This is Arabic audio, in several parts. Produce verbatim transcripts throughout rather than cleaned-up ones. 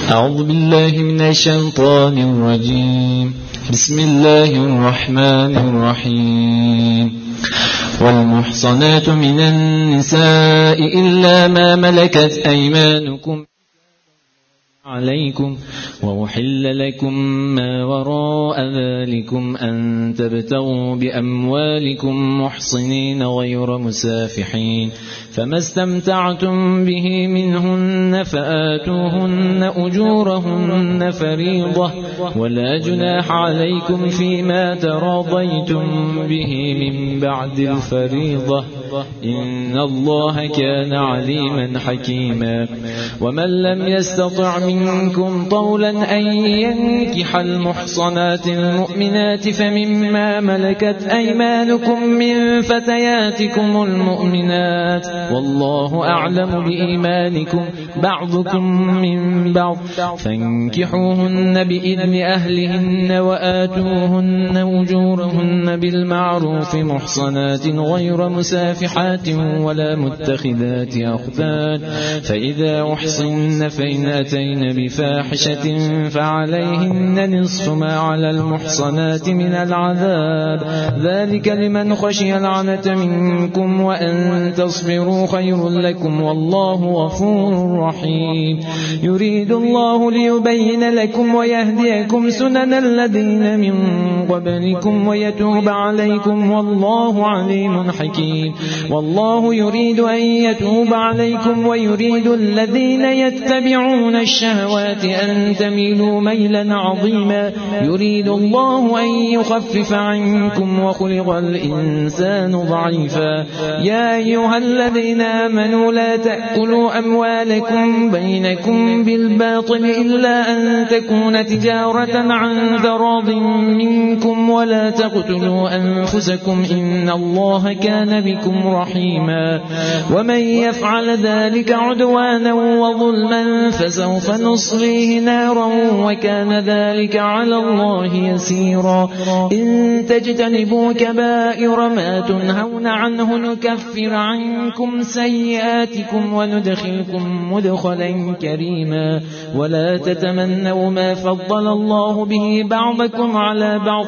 أعوذ بالله من الشيطان الرجيم. بسم الله الرحمن الرحيم. والمحصنات من النساء إلا ما ملكت أيمانكم عليكم وأحل لكم ما وراء ذلكم أن تبتغوا بأموالكم محصنين غير مسافحين، فما استمتعتم به منهن فآتوهن أجورهن فريضة، ولا جناح عليكم فيما تراضيتم به من بعد الفريضة، إن الله كان عليما حكيما. ومن لم يستطع منكم طولا أن ينكح المحصنات المؤمنات فمما ملكت أيمانكم من فتياتكم المؤمنات، والله أعلم بإيمانكم بعضكم من بعض، فانكحوهن بإذن أهلهن وآتوهن أجورهن بالمعروف محصنات غير مسافحات ولا متخذات أخدان، فإذا أحصن فإن أتين بفاحشة فعليهن نصف ما على المحصنات من العذاب، ذلك لمن خشي العنة منكم، وأن تصبروا خير لكم، والله غفور رحيم. يريد الله ليبين لكم ويهديكم سنن الذين من قبلكم ويتوب عليكم، والله عليم حكيم. والله يريد أن يتوب عليكم ويريد الذين يتبعون الشهوات أن تميلوا ميلا عظيما. يريد الله أن يخفف عنكم وخلق الإنسان ضعيفا. يا أيها الذين آمنوا لا تأكلوا أموالكم بينكم بالباطل إلا أن تكون تجارة عن تراض منكم، ولا تقتلوا أنفسكم إن الله كان بكم رحيما. ومن يفعل ذلك عدوانا وظلما فسوف نصليه نارا وكان ذلك على الله يسيرا. إن تجتنبوا كبائر ما تنهون عنه نكفر عنكم سيئاتكم وندخلكم مدخلا كريما. ولا تتمنوا ما فضل الله به بعضكم على بعض،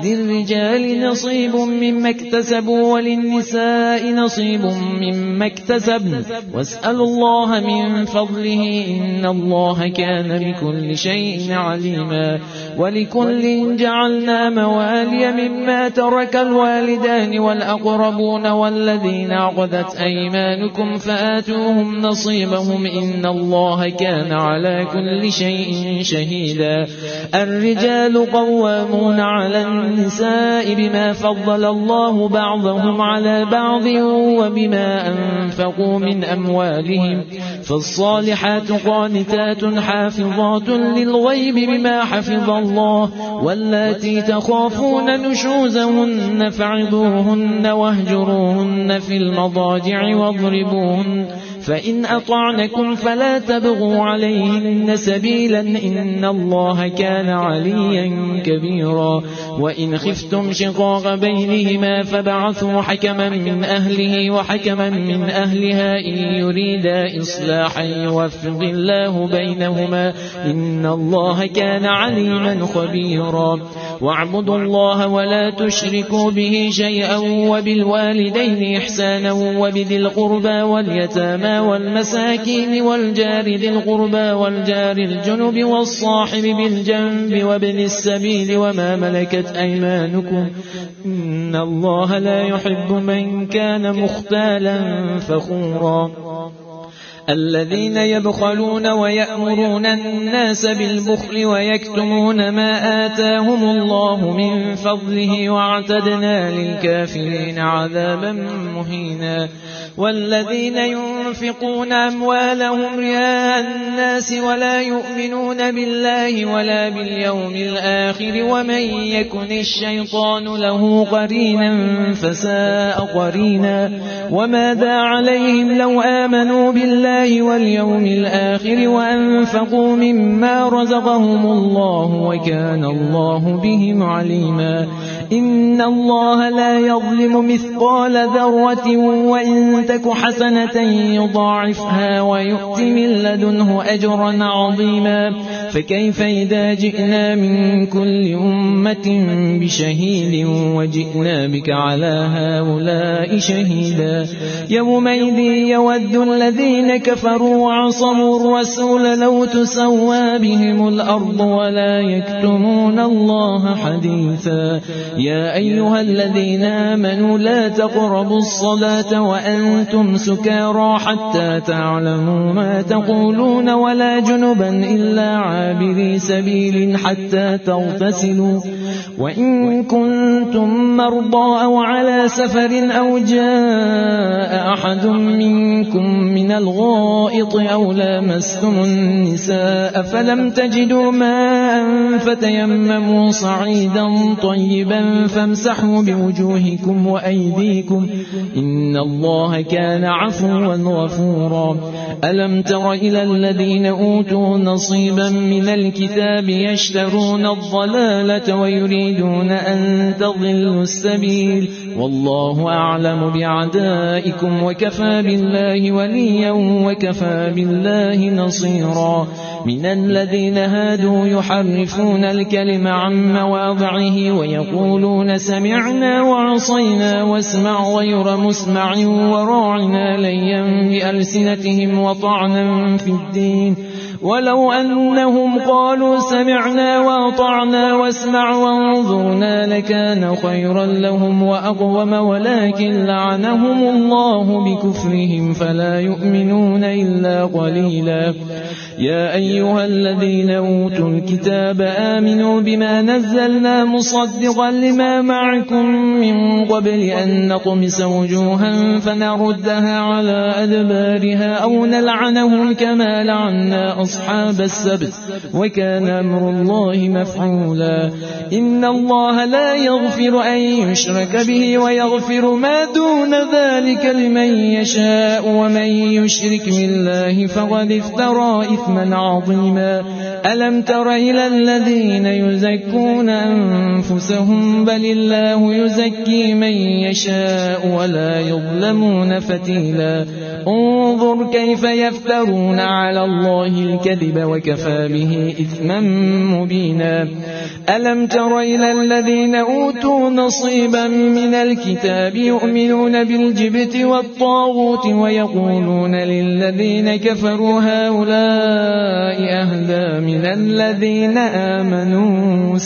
للرجال نصيب مما اكتسبوا وللنساء نصيب مما اكتسبن، واسألوا الله من فضله إن الله كان بكل شيء عليما. ولكل جعلنا موالي مما ترك الوالدان والأقربون والذين عقدت أيمانكم فآتوهم نصيبهم إن الله كان على كل شيء شهيدا. الرجال قوامون على النساء بما فضل الله بعضهم على بعض وبما أنفقوا من أموالهم، فالصالحات قانتات حافظات للغيب بما حفظ الله، واللاتي تخافون نشوزهن فعظوهن واهجروهن في المضاجع واضربوهن، فإن أطعنكم فلا تبغوا عليهن سبيلا إن الله كان عليا كبيرا. وإن خفتم شقاق بينهما فبعثوا حكما من أهله وحكما من أهلها إن يريدا إصلاحا يوفق الله بينهما إن الله كان عليما خبيرا. واعبدوا الله ولا تشركوا به شيئا وبالوالدين إحسانا وبذي القربى واليتامى والمساكين والجار ذي القربى والجار الجنب والصاحب بالجنب وابن السبيل وما ملكت أيمانكم إن الله لا يحب من كان مختالا فخورا. الذين يبخلون ويأمرون الناس بالبخل ويكتمون ما آتاهم الله من فضله واعتدنا للكافرين عذابا مهينا. والذين ينفقون أموالهم رياء الناس ولا يؤمنون بالله ولا باليوم الآخر ومن يكن الشيطان له قرينا فساء قرينا. وماذا عليهم لو آمنوا بالله واليوم الآخر وأنفقوا مما رزقهم الله وكان الله بهم عليما. إن الله لا يظلم مثقال ذرة وإن تك حسنة يضاعفها ويؤت من لدنه أجرا عظيما فكيف إذا جئنا من كل أمة بشهيد وجئنا بك على هؤلاء شهيدا يومئذ يود الذين كفروا وعصوا الرسول لو تسوى بهم الأرض ولا يكتمون الله حديثا يا أيها الذين آمنوا لا تقربوا الصلاة وأنتم سكارى حتى تعلموا ما تقولون ولا جنبا إلا عابري سبيل حتى تغتسلوا وإن كنتم مرضى أو على سفر أو جاء أحد منكم من الغائط أو لامستم النساء فلم تجدوا ماء فتيمموا صعيدا طيبا فامسحوا بوجوهكم وأيديكم إن الله كان عفوا غفورا ألم تر إلى الذين أوتوا نصيبا من الكتاب يشترون الضلالة ويريدون أن تضلوا السبيل والله أعلم بعدائكم وكفى بالله وليا وكفى بالله نصيرا من الذين هادوا يحرفون الكلم عن مواضعه ويقولون سمعنا وعصينا واسمع غير مسمع وراعنا ليا بألسنتهم وطعنا في الدين ولو أنهم قالوا سمعنا وأطعنا واسمع وانظرنا لكان خيرا لهم وأقوم ولكن لعنهم الله بكفرهم فلا يؤمنون إلا قليلا يا أيها الذين أوتوا الكتاب آمنوا بما نزلنا مصدقا لما معكم من قبل أن نطمس وجوها فنردها على أدبارها أو نلعنهم كما لعنا أصحاب السبت وكان أمر الله مفعولا إن الله لا يغفر أن يشرك به ويغفر ما دون ذلك لمن يشاء ومن يشرك بالله فقد افترى إثما عظيما ألم تر إلى الذين يزكون أنفسهم بل الله يزكي من يشاء ولا يظلمون فتيلا انظر كيف يفترون على الله الكذب وكفى به إثما مبينا ألم تر إلى الذين أوتوا نصيبا من الكتاب يؤمنون بالجبت والطاغوت ويقولون للذين كفروا هؤلاء أهدى من الذين آمنوا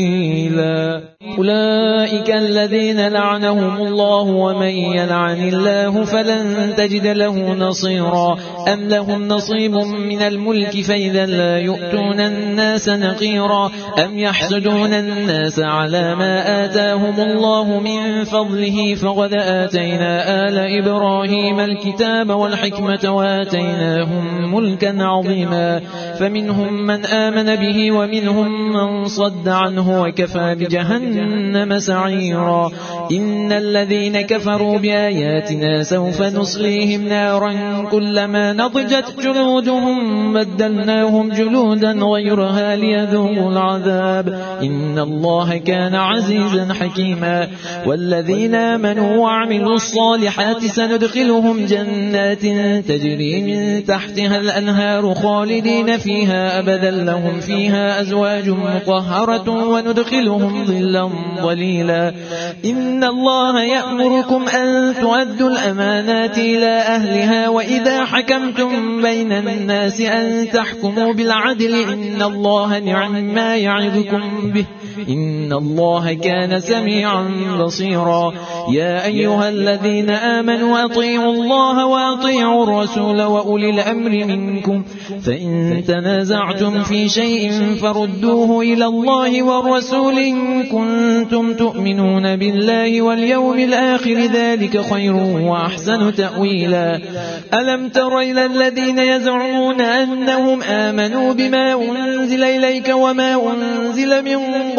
سبيلا أولئك الذين لعنهم الله ومن يلعن الله فلن تجد له نصيرا أم لهم نصيب من الملك فإذا لا يؤتون الناس نقيرا أم يحسدون الناس على ما آتاهم الله من فضله فقد آتينا آل إبراهيم الكتاب والحكمة وآتيناهم ملكا عظيما فمنهم من آمن به ومنهم من صد عنه وكفى بجهنم سعيرا إن الذين كفروا بآياتنا سوف نصليهم نارا كلما نضجت جلودهم بدلناهم جلودا غيرها ليذوقوا العذاب إن الله كان عزيزا حكيما والذين آمنوا وعملوا الصالحات سندخلهم جنات تجري من تحتها الأنهار خالدين فيها أبدا لهم فيها أزواج مطهرة وندخلهم ظلا ظليلا إن الله يأمركم أن تؤدوا الأمانات إلى أهلها وإذا حكمتم بين الناس أن تحكموا بالعدل إن الله نعم ما يعظكم به إن الله كان سميعا بصيرا يا أيها الذين آمنوا أطيعوا الله وأطيعوا الرسول وأولي الأمر منكم فإن تنازعتم في شيء فردوه إلى الله والرسول إن كنتم تؤمنون بالله واليوم الآخر ذلك خير وأحسن تأويلا ألم تر إلى الذين يزعمون أنهم آمنوا بما أنزل إليك وما أنزل من قبل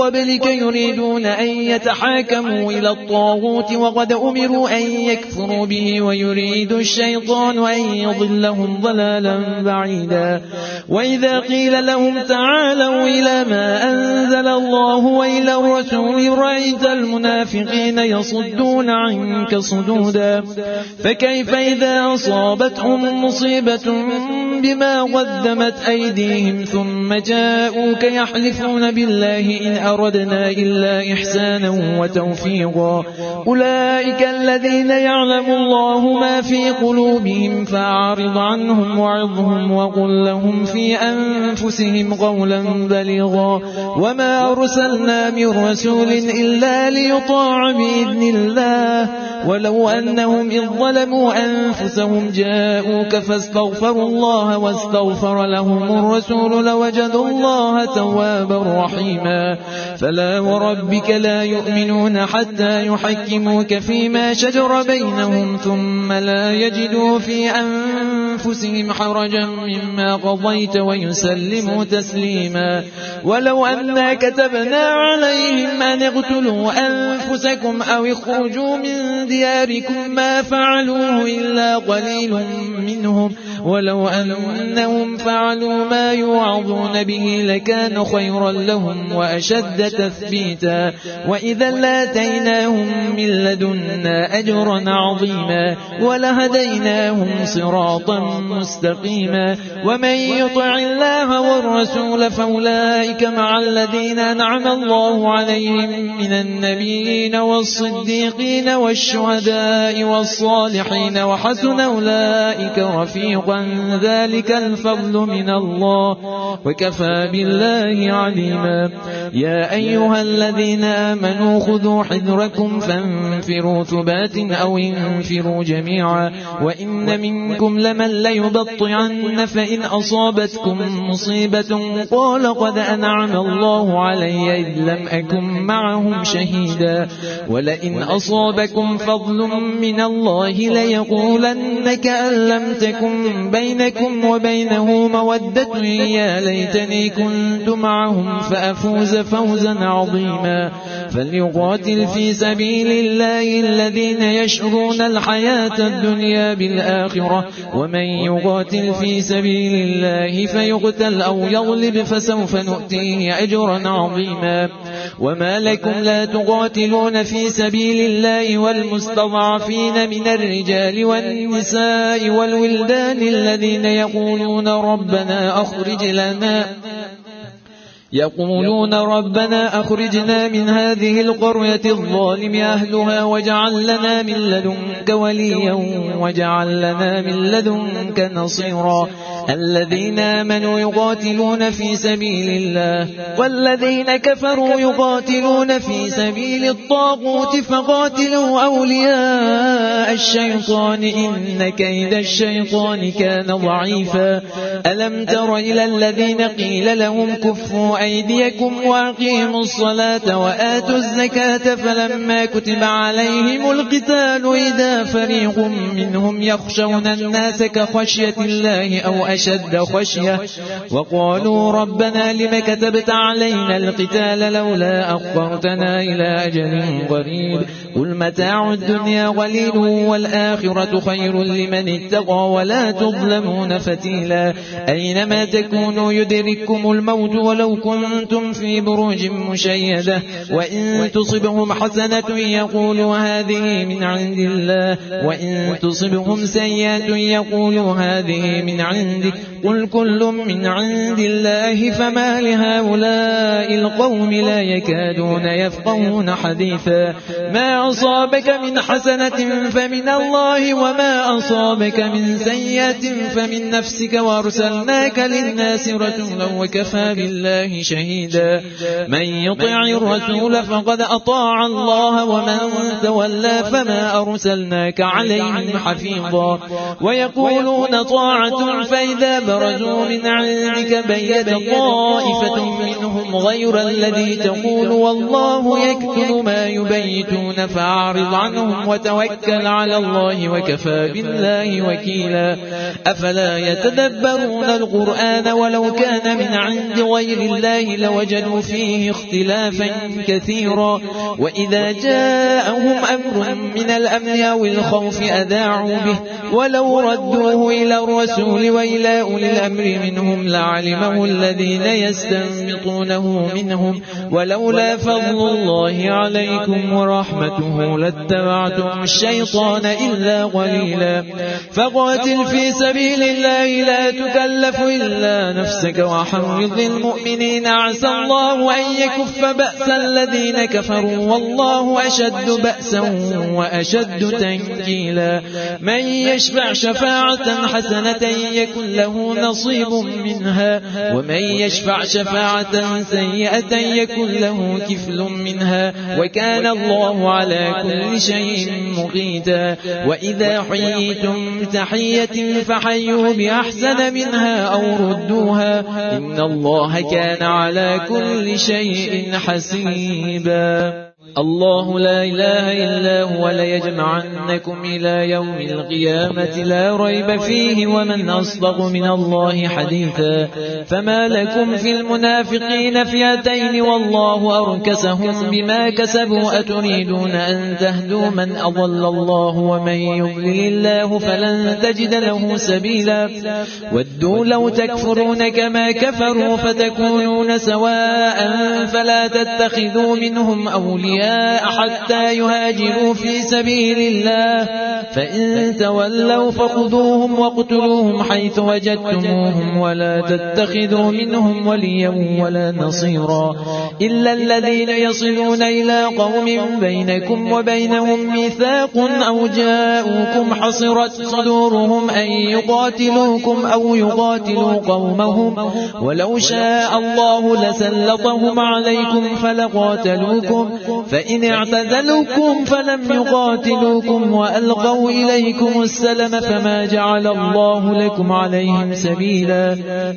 قبلك يريدون أن يتحاكموا إلى الطاغوت وقد أمروا أن يكفروا به ويريد الشيطان أن يضلهم ضلالا بعيدا وإذا قيل لهم تعالوا إلى ما أنزل الله وإلى الرسول رأيت المنافقين يصدون عنك صدودا فكيف إذا أصابتهم مصيبة بما قدمت أيديهم ثم جاءوك يحلفون بالله إن أردنا إلا إحسانا وتوفيقا أولئك الذين يعلم الله ما في قلوبهم فأعرض عنهم وعظهم وقل لهم في أنفسهم قولا بليغا وما أرسلنا من رسول إلا ليطاع بإذن الله ولو أنهم إذ ظلموا أنفسهم جاءوك فاستغفروا الله واستغفر لهم الرسول لوجدوا الله توابا رحيما فلا وربك لا يؤمنون حتى يحكموك فيما شجر بينهم ثم لا يجدوا في أنفسهم حرجا مما قضيت ويسلموا تسليما ولو أنا كتبنا عليهم أن اقتلوا أنفسكم أو اخرجوا من دياركم ما فعلوه إلا قليل منهم ولو أنهم فعلوا ما يوعظون به لكان خيرا لهم وأشد تثبيتا وإذا لاتيناهم من لدنا أجرا عظيما ولهديناهم صراطا مستقيما ومن يطع الله والرسول فأولئك مع الذين أنعم الله عليهم من النبيين والصديقين والشهداء والصالحين وحسن أولئك رفيقا ذلك الفضل من الله وكفى بالله عليما يا أيها الذين آمنوا خذوا حذركم فانفروا ثبات أو انفروا جميعا وإن منكم لمن ليبطعن فإن أصابتكم مصيبة قال قد أنعم الله علي إذ لم أكن معهم شهيدا ولئن أصابكم فضل من الله ليقولن كأن لم تكن بينكم وبينه مودة يا ليتني كنت معهم فأفوز فوزا عظيما فليقاتل في سبيل الله الذين يشرون الحياة الدنيا بالآخرة ومن يقاتل في سبيل الله فيقتل أو يغلب فسوف نؤتيه أجرا عظيما وما لكم لا تقاتلون في سبيل الله والمستضعفين من الرجال والنساء والولدان الذين يقولون ربنا أخرج لنا يقولون ربنا أخرجنا من هذه القرية الظالم أهلها واجعل لنا من لدنك وليا واجعل لنا من لدنك نصيرا الذين آمنوا يقاتلون في سبيل الله والذين كفروا يقاتلون في سبيل الطاغوت فقاتلوا أولياء الشيطان إن كيد الشيطان كان ضعيفا ألم تر إلى الذين قيل لهم كفوا أيديكم وأقيموا الصلاة وآتوا الزكاة فلما كتب عليهم القتال إذا فريق منهم يخشون الناس كخشية الله أو أشد خشية وقالوا ربنا لم كتبت علينا القتال لولا أخرتنا إلى أجل قريب قل متاع الدنيا قليل والآخرة خير لمن اتقى ولا تظلمون فتيلا أينما تكونوا يدرككم الموت ولو كنتم في بروج مشيدة وإن تصبهم حسنة يقولوا هذه من عند الله وإن تصبهم سيئة يقولوا هذه من عندك قل كل من عند الله فما لهؤلاء القوم لا يكادون يفقهون حديثا ما أصابك من حسنة فمن الله وما أصابك من سيئة فمن نفسك وارسلناك للناس رسولا وكفى بالله شهيدا من يطع الرسول فقد أطاع الله ومن تولى فما أرسلناك عليهم حفيظا ويقولون طاعة فإذا برزوا من عندك بيت طائفة منهم غير الذي تقول والله يكتب ما يبيتون فأعرض عنهم وتوكل على الله وكفى بالله وكيلا أفلا يتدبرون القرآن ولو كان من عند غير الله لوجدوا فيه اختلافا كثيرا وإذا جاءهم أمر من الأمن أو الخوف أذاعوا به ولو ردوه إلى الرسول وإلى أولي الأمر منهم لعلمه الذين يستنبطونه منهم ولولا فضل الله عليكم ورحمته لاتبعتم الشيطان إلا قليلا فقاتل في سبيل الله لا تكلف إلا نفسك وحرض المؤمنين عسى الله أن يكف بأس الذين كفروا والله أشد بأسا وأشد تنكيلا من يشفع شفاعة حسنة يكن له نصيب منها ومن يشفع شفاعة سيئة يكن له كفل منها وكان الله على كل شيء مقيتا وإذا حييتم تحية فحيوا بأحسن منها أو ردوها إن الله كان على كل شيء حسيبا الله لا إله إلا هو ليجمعنكم إلى يوم القيامة لا ريب فيه ومن أصدق من الله حديثا فما لكم في المنافقين فئتين والله أركسهم بما كسبوا أتريدون أن تهدوا من أضل الله ومن يضلل الله فلن تجد له سبيلا ودوا لو تكفرون كما كفروا فتكونون سواء فلا تتخذوا منهم أولياء حتى يهاجروا في سبيل الله فإن تولوا فخذوهم واقتلوهم حيث وجدتموهم ولا تتخذوا منهم وليا ولا نصيرا إلا الذين يصلون إلى قوم بينكم وبينهم ميثاق أو جاءوكم حصرت صدورهم أن يقاتلوكم أو يقاتلوا قومهم ولو شاء الله لسلطهم عليكم فلقاتلوكم فإن اعتزلوكم فلم يقاتلوكم وألقوا إليكم السلم فما جعل الله لكم عليهم سبيلا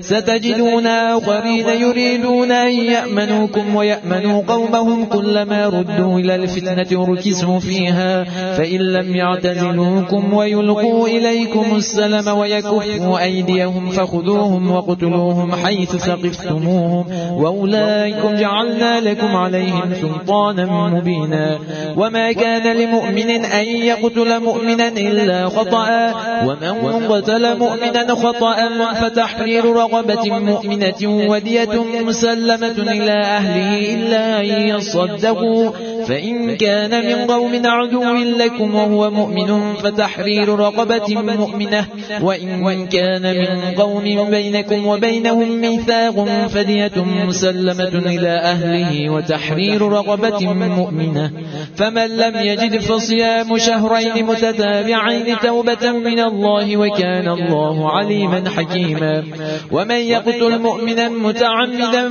ستجدون آخرين يريدون أن يأمنوكم ويأمنوا قومهم كلما ردوا إلى الفتنة ركسوا فيها فإن لم يعتزلوكم ويلقوا إليكم السلم ويكفوا أيديهم فخذوهم وقتلوهم حيث ثقفتموهم وأولئكم جعلنا لكم عليهم سلطانا مبينا وما كان لمؤمن أن يقتل مؤمنا إلا خطأ ومن قتل مؤمنا خطأ فتحرير رقبة مؤمنة ودية مسلمة إلى أهله إلا أن يصدقوا فإن كان من قوم عدو لكم وهو مؤمن فتحرير رقبة مؤمنة وإن كان من قوم بينكم وبينهم ميثاق فدية مسلمة إلى أهله وتحرير رقبة مؤمنة فمن لم يجد فصيام شهرين متتابعين توبة من الله وكان الله عليما حكيما ومن يقتل مؤمنا متعمدا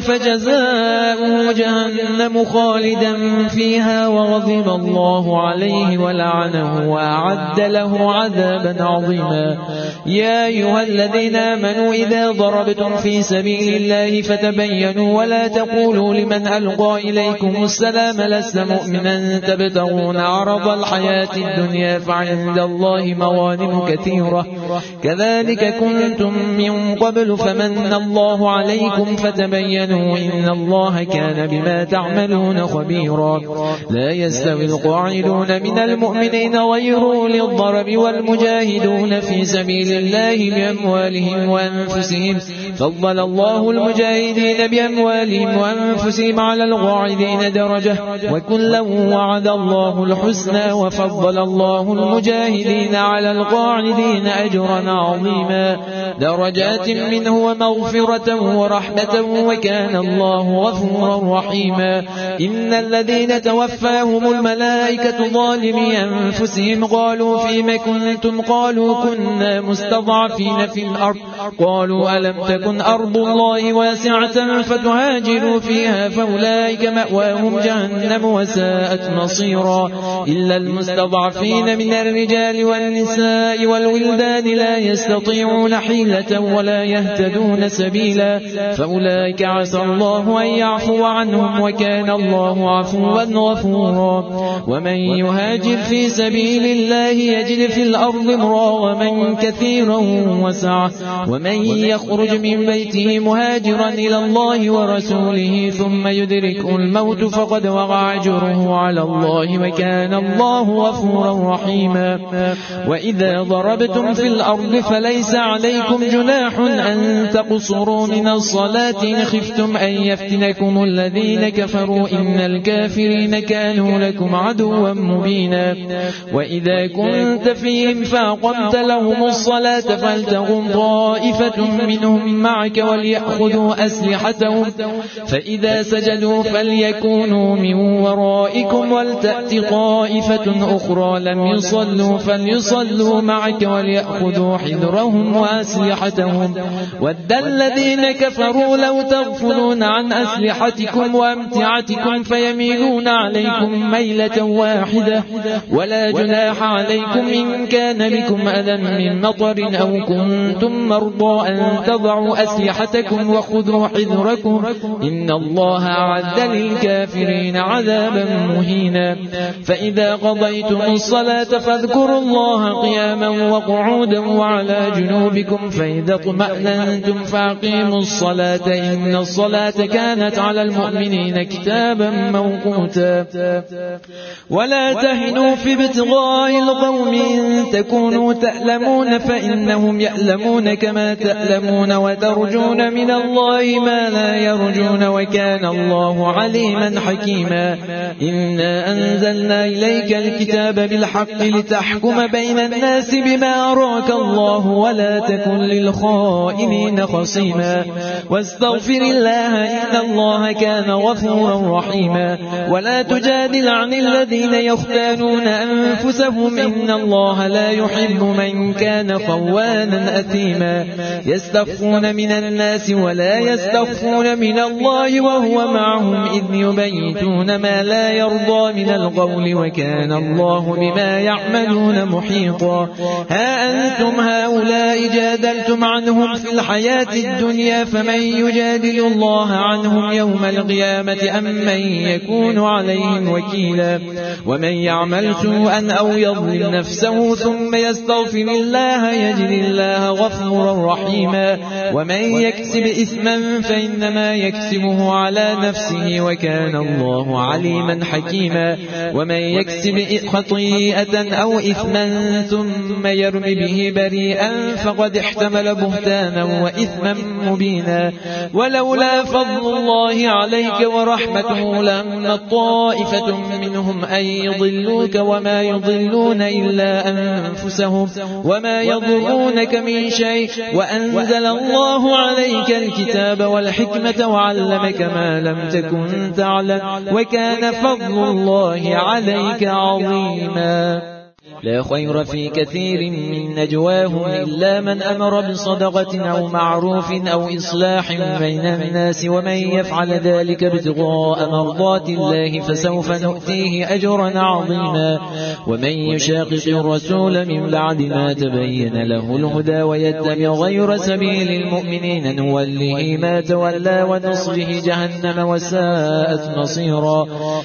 فجزاؤه جهنم خالدا فيها وغضب الله عليه ولعنه وأعد له عذابا عظيما يا أيها الذين آمنوا إذا ضربتم في سبيل الله فتبينوا ولا تقولوا لمن ألقى إليكم السلام لست مؤمنا تبتغون عرض الحياة الدنيا فعند الله مغانم كثيرة كذلك كنتم من قبل فمن الله عليكم فتبينوا إن الله كان بما تعملون خبيرا لا يستوي القاعدون من المؤمنين غير للضرب والمجاهدون في سبيل الله بأموالهم وأنفسهم فضل الله المجاهدين بأموالهم وأنفسهم على القاعدين درجة وكلا وعد الله الحسنى وفضل الله المجاهدين على القاعدين أجرا عظيما درجات منه ومغفرة ورحمة وكان الله غفورا رحيما إن الذين توفاهم الملائكة ظالمي أنفسهم قالوا فيما كنتم قالوا كنا مستضعفين في الأرض قالوا ألم تكن أرض الله واسعة فتهاجروا فيها فأولئك مأواهم جهنم وساءت مصيرا إلا المستضعفين من الرجال والنساء والولدان لا يستطيعون حيلة ولا يهتدون سبيلا فأولئك عسى الله أن يعفو عنهم وكان الله عفوا غفورا ومن يهاجر في سبيل الله يجد في الأرض مراغما كثيرا وسعة ومن يخرج من بيته مهاجرا إلى الله ورسوله ثم يدركه الموت فقد وقع أجره على الله وكان الله غفورا رحيما وإذا ضربتم في الأرض فليس عليكم جناح أن تقصروا من الصلاة إن خفتم أن يفتنكم الذين كفروا إن الكافرين كانوا لكم عدوا مبينا وإذا كنت فيهم فأقمت لهم الصلاة فلتقم طائفة منهم معك وليأخذوا أسلحتهم فإذا سجدوا فليكونوا من ورائكم ولتأت طائفة أخرى لم يصلوا فليصلوا معك وليأخذوا حذرهم وأسلحتهم ود الذين كفروا لو تغفلون عن أسلحتكم وأمتعتكم فيميلون عليكم ميلة واحدة ولا جناح عليكم إن كان بكم أذى من مطر أو كنتم مرضى أن تضعوا أسلحتكم وخذوا حذركم إن الله أعد للكافرين عذابا مهينا فإذا قضيتم الصلاة فاذكروا الله قياما وقعودا وعلى جنوبكم فإذا اطمأننتم فأقيموا الصلاة إن الصلاة كانت على المؤمنين كتابا موقوتا ولا تهنوا في ابتغاء القوم إن تكونوا تألمون فإنهم يألمون كما تألمون وترجون من الله ما لا يرجون وكان الله عليما حكيما إنا أنزلنا إليك الكتاب بالحق لتحكم بين الناس بما أراك الله ولا تكن للخائنين خصيما واستغفر الله إن الله كان غفورا رحيما ولا تجادل عن الذين يختانون أنفسهم إن الله لا يحب من كان خوانا أثيما يستخفون من الناس ولا يستخفون من الله وهو معهم إذ يبيتون ما لا يرضى من القول وكان الله بما يعملون محيطا ها أنتم هؤلاء جادلتم عنهم في الحياة الدنيا فمن يجادل الله عنهم يوم القيامة أم من يكون عليهم وكيلا ومن يعمل سوءا أو يظلم نفسه ثم يستغفر الله يجد الله غفورا رحيما ومن يكسب إثما فإنما يكسبه على نفسه وكان الله عليما حكيما ومن يكسب خطيئة أو إثما ثم يرم به بريئا فقد احتمل بهتانا وإثما مبينا ولولا فضل الله عليك ورحمته لهم طائفة منهم أن يضلوك وما يضلون إلا أنفسهم وما يضرونك من شيء وأنزل الله عليك الكتاب والحكمة وعلمك ما لم تكن تعلم وكان فضل الله عليك عظيما لا خير في كثير من نجواهم إلا من أمر بصدقة أو معروف أو إصلاح بين الناس ومن يفعل ذلك ابتغاء مرضات الله فسوف نؤتيه أجرا عظيما ومن يشاقق الرسول من بعد ما تبين له الهدى ويتبع غير سبيل المؤمنين نوله ما تولى ونصره جهنم وساءت مصيرا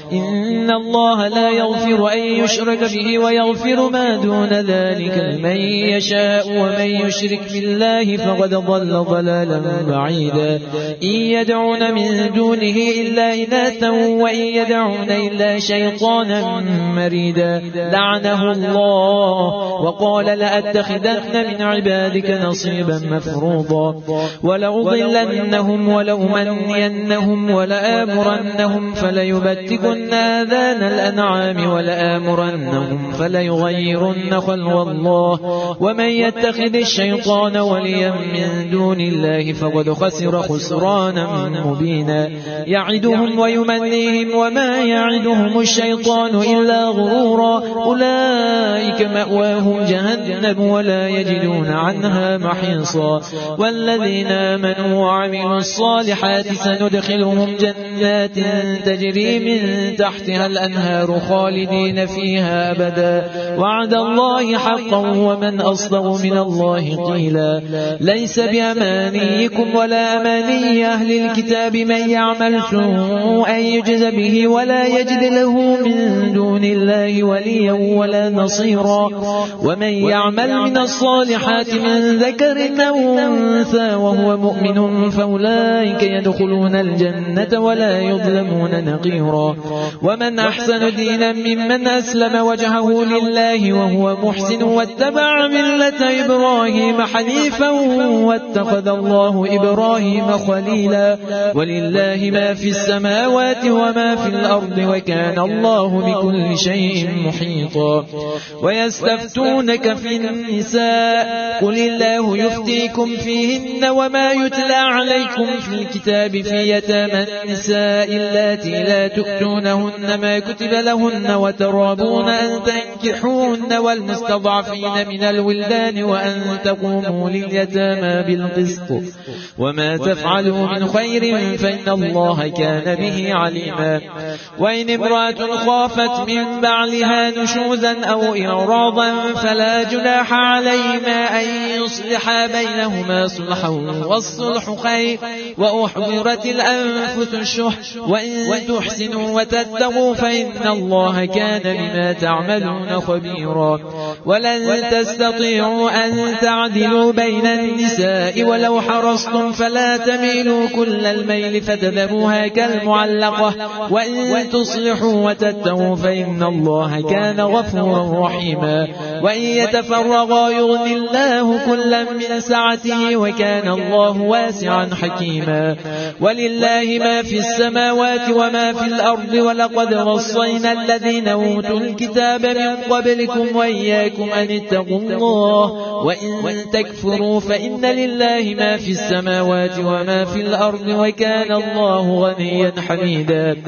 إن الله لا يغفر أن يشرك به ويغفر ما دون ذلك لمن يشاء ومن يشرك بالله فقد ضل ضلالا بعيدا إن يدعون من دونه إلا إناثا وإن يدعون إلا شيطانا مريدا لعنه الله وقال لأتخذن من عبادك نصيبا مفروضا ولأضلنهم ولأمنينهم ولآمرنهم فليبتكن آذان الأنعام ولآمرنهم فليغيرن يغيرن خلق الله ومن يتخذ الشيطان وليا من دون الله فقد خسر خسرانا مبينا يعدهم ويمنيهم وما يعدهم الشيطان إلا غرورا أولئك مأواهم جهنم ولا يجدون عنها محيصا والذين آمنوا وعملوا الصالحات سندخلهم جنات تجري من تحتها الأنهار خالدين فيها أبدا وعد الله حقا ومن أصدق من الله قيلا ليس بأمانيكم ولا أماني أهل الكتاب من يعمل سوءا يجز به ولا يجد له من دون الله وليا ولا نصيرا ومن يعمل من الصالحات من ذكر أو أنثى وهو مؤمن فأولئك يدخلون الجنة ولا يظلمون نقيرا ومن أحسن دينا ممن أسلم وجهه لله وهو محسن واتبع ملة إبراهيم حنيفا واتخذ الله إبراهيم خليلا ولله ما في السماوات وما في الأرض وكان الله بكل شيء محيطا ويستفتونك في النساء قل الله يفتيكم فيهن وما يتلى عليكم في الكتاب في يتامى النساء اللاتي لا تؤتونهن ما كتب لهن وترابون أن تنكحوهن والمستضعفين من الولدان وأن تقوموا لليتامى بالقسط وما تفعلوا من خير فإن الله كان به عليما وإن امرأة خافت من بعلها نشوزا أو إعراضا فلا جناح عليهما أن يصلحا بينهما صلحا والصلح خير وأحضرت الأنفس الشح وإن تحسنوا وتتقوا فإن الله كان بما تعملون خبيرا ولن تستطيعوا أن تعدلوا بين النساء ولو حرصتم فلا تميلوا كل الميل فتذروها كالمعلقة وإن تصلحوا وتتقوا فإن الله كان غفورا رحيما وإن يتفرغا يغني الله كلا من سعته وكان الله واسعا حكيما ولله ما في السماوات وما في الأرض ولقد وصينا الذين أوتوا الكتاب من قبلكم وإياكم أن اتقوا الله وإن تكفروا فإن لله ما في السماوات وما في الأرض وكان الله غنيا حميدا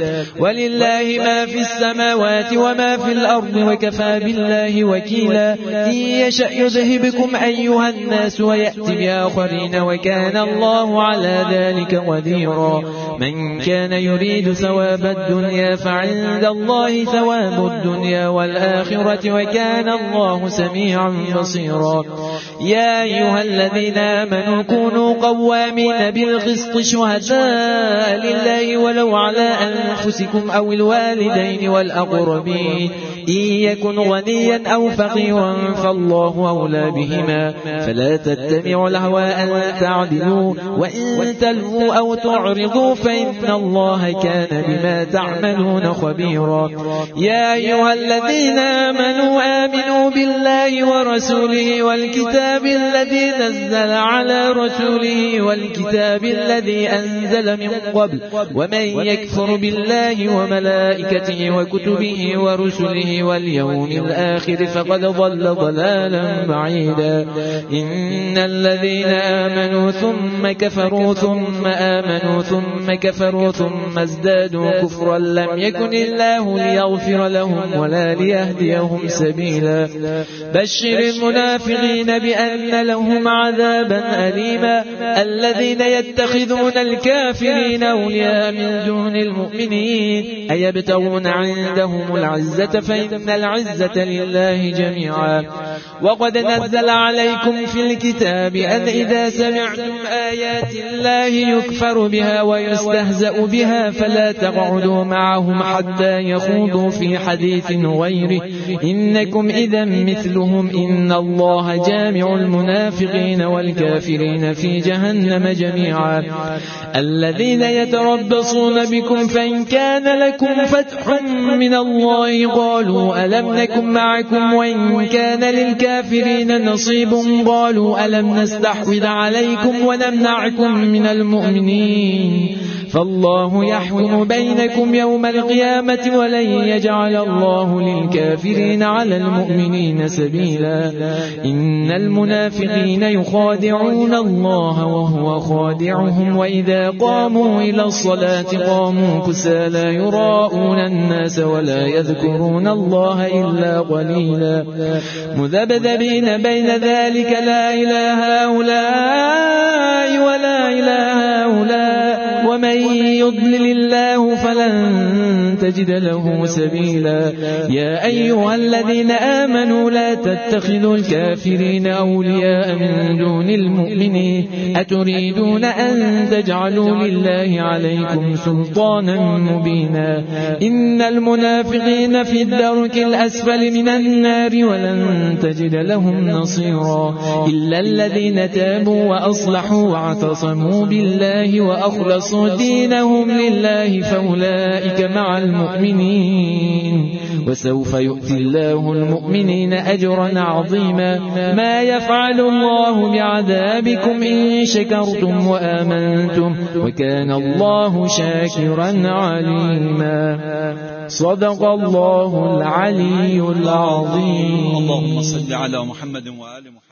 ولله ما في السماوات وما في الأرض وكفى بالله وكيلا إن يشأ يذهبكم أيها الناس ويأتي بآخرين وكان الله على ذلك قديرا من كان يريد ثواب الدنيا فعند الله ثواب الدنيا والآخرة وكان الله سميعا بصيرا يا أيها الذين آمنوا كونوا قوامين بالقسط شهداء لله ولو على أنفسكم أو الوالدين والأقربين إن يكن غنيا أو فقيرا فالله أولى بهما فلا تتبعوا الهوى أن تعدلوا وإن تلووا أو تعرضوا فإن الله كان بما تعملون خبيرا يا أيها الذين آمنوا آمنوا بالله ورسوله والكتاب الذي نزل على رسوله والكتاب الذي أنزل من قبل ومن يكفر بالله وملائكته وكتبه ورسله واليوم الآخر فقد ضل ضلالا بعيدا إن الذين آمنوا ثم كفروا ثم آمنوا ثم كفروا ثم ازدادوا كفرا لم يكن الله ليغفر لهم ولا ليهديهم سبيلا بشر المنافقين بأن لهم عذابا أليما الذين يتخذون الكافرين أولياء من دون المؤمنين أيبتغون عندهم العزة فإن العزة لله جميعا وقد نزل عليكم في الكتاب أن إذا سمعتم آيات الله يكفر بها ويستهزأ بها فلا تقعدوا معهم حتى يخوضوا في حديث غيره إنكم إذا مثلهم إن الله جامع المنافقين والكافرين في جهنم جميعا الذين يتربصون بكم فإن كان لكم فتح من الله قالوا ألم نكن معكم وإن كان للكافرين نصيب قالوا ألم نستحوذ عليكم ونمنعكم من المؤمنين فالله يحكم بينكم يوم القيامة ولن يجعل الله للكافرين على المؤمنين سبيلا إن المنافقين يخادعون الله وهو خادعهم وإذا قاموا إلى الصلاة قاموا كسالى يراءون الناس ولا يذكرون الله إلا قليلا مذبذبين بين ذلك لا إله هؤلاء ولا إله هؤلاء ومن يضلل الله فلن تجد له سبيلا يا أيها الذين آمنوا لا تتخذوا الكافرين أولياء من دون المؤمنين أتريدون أن تجعلوا لله عليكم سلطانا مبينا إن المنافقين في الدرك الأسفل من النار ولن تجد لهم نصيرا إلا الذين تابوا وأصلحوا واعتصموا بالله وأخلصوا دينهم لله فأولئك مع المؤمنين وسوف يؤتي الله المؤمنين أجرا عظيما ما يفعل الله بعذابكم إن شكرتم وآمنتم وكان الله شاكرا عليما صدق الله العلي العظيم. اللهم صل على محمد وآل محمد.